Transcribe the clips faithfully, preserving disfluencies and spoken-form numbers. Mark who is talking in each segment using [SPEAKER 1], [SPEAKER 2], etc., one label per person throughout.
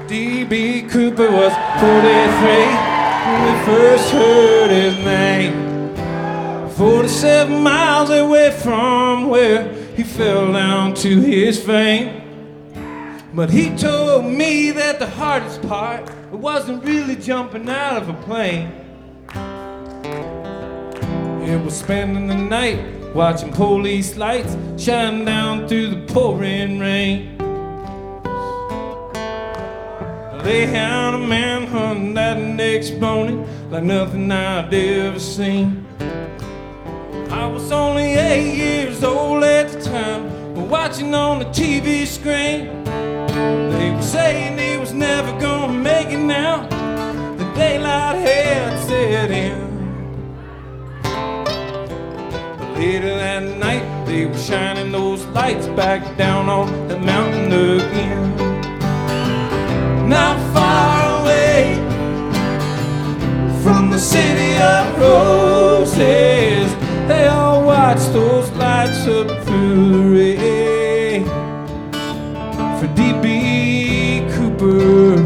[SPEAKER 1] D B Cooper was forty-three when we first heard his name. forty-seven miles away from where he fell down to his fame. But he told me that the hardest part wasn't really jumping out of a plane. It was spending the night watching police lights shine down through the pouring rain. They had a manhunt that next morning like nothing I'd ever seen. I was only eight years old at the time, watching on the T V screen. They were saying he was never gonna make it now. The daylight had set in. But later that night, they were shining those lights back down on the mountain again. Not far away from the city of roses, they all watched those lights up through the rain. For D B Cooper.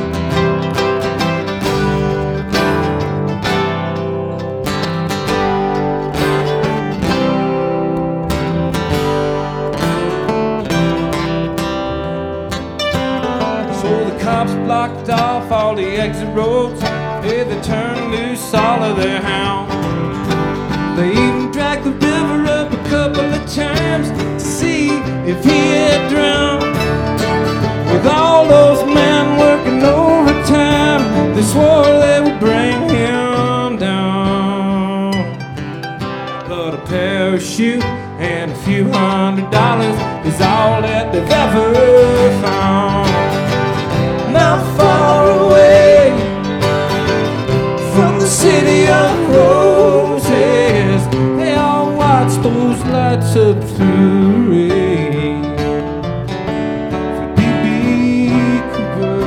[SPEAKER 1] So the cops blocked off all the exit roads. Hey, they turned loose all of their hounds. They even dragged the river up a couple of times to see if he had drowned. With all those men working overtime, they swore they would bring him down. But a parachute and a few hundred dollars is all that they've ever found. Not far away from the city of roses, they all watched those lights up through the rain. For D B Cooper.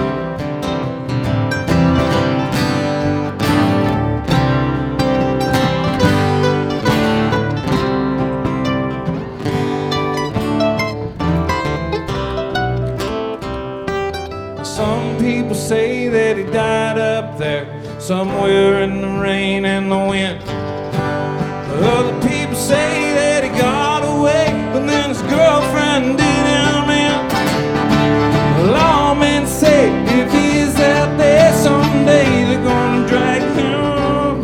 [SPEAKER 1] Some people say that he died up there somewhere in the rain and the wind. Other people say that he got away, but then his girlfriend did him in. Lawmen say if he's out there someday, they're gonna drag him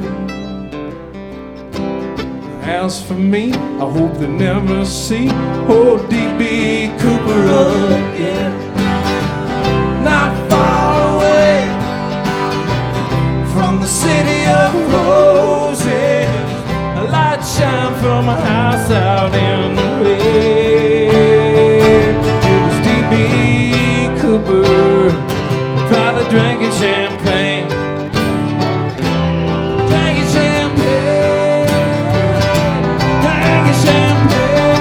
[SPEAKER 1] in. As for me, I hope they never see old D B Cooper again. Not far away from the city of roses, a light shine from a house out in the rain. It was D B Cooper, probably drinking champagne. Drinking champagne, drinking champagne.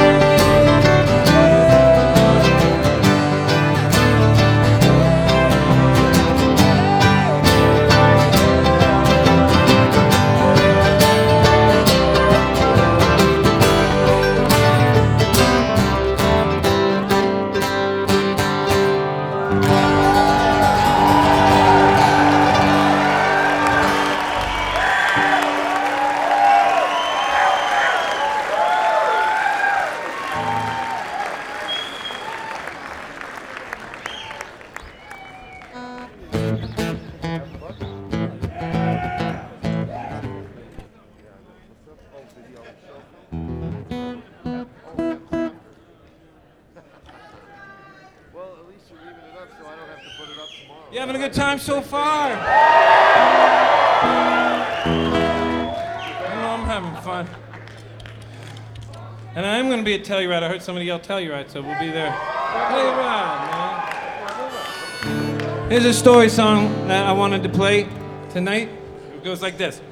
[SPEAKER 1] You having a good time so far? I know I'm having fun. And I'm going to be at Telluride. I heard somebody yell Telluride, so we'll be there. Telluride, man. Here's a story song that I wanted to play tonight. It goes like this.